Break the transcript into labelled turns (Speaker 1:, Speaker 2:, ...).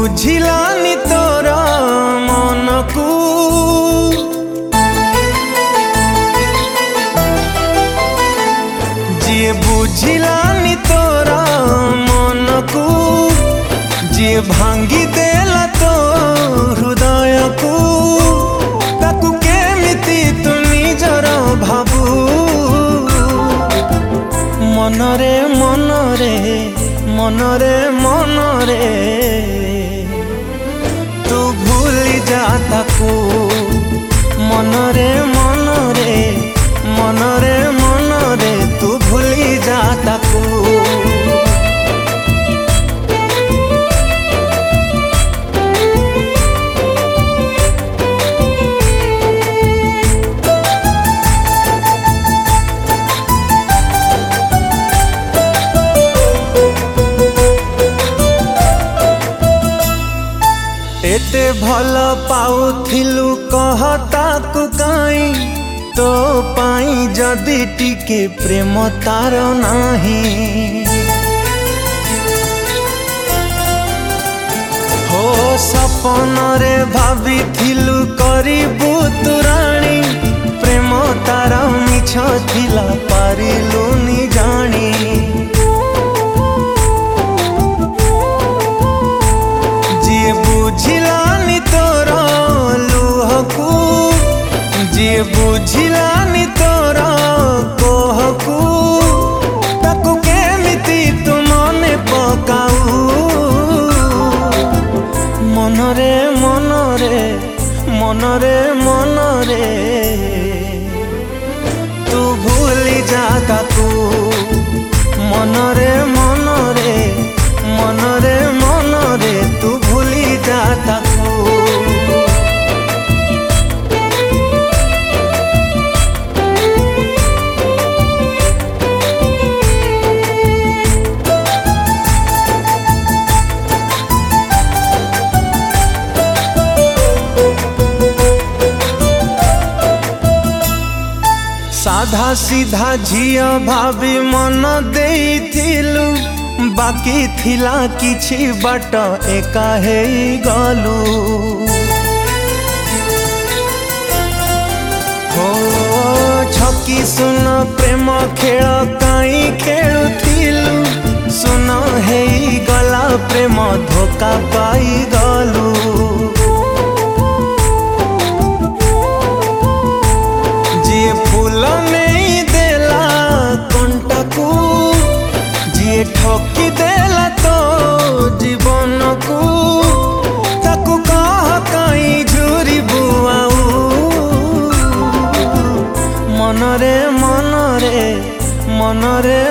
Speaker 1: बुझिलानी तोर मन को जी बुझिलानी तोर मन को जी भांगी देला तो हृदय को ताकू केमिति तू निजर भाबू मनरे मनरे मनरे मनरे तू भूली जा ताकू मनरे मनरे मनरे मनरे तू भूली जा ताकू। एते भल पाउथिलु कहता कु काई तो पाई जदि टिके प्रेम तार नाही हो सपन रे भाबिथिलु करिबु तु राणी प्रेम तार मिछ थिला पारिलुनी जानी बुझिलानी तोर लुह को जी बुझिलानी तोर कोह को ताकू केमिति तू मने पकाऊ मनरे मनरे मनरे मनरे तू भूली जा ताकू मनरे मनरे मनरे मनरे तू भूली जा ताकू। साधा सीधा झिया भाभी मन देइथिलु बाकी थिला किछि बाट एका हे गलु हो छकी सुन प्रेम खेल काई खेलुथिलु सुन हे गला प्रेम धोखा पाई गलु जी फूल नहीं देला कंटा को जी ठकी देला तो जीवन को ताकू कह कहीं झूरी बुआऊ मनरे मनरे मनरे